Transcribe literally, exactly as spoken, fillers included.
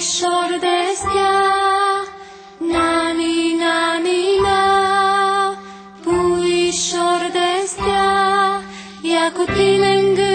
puișor de stea, nani, nani, na, puișor de stea, ia cu tine în gând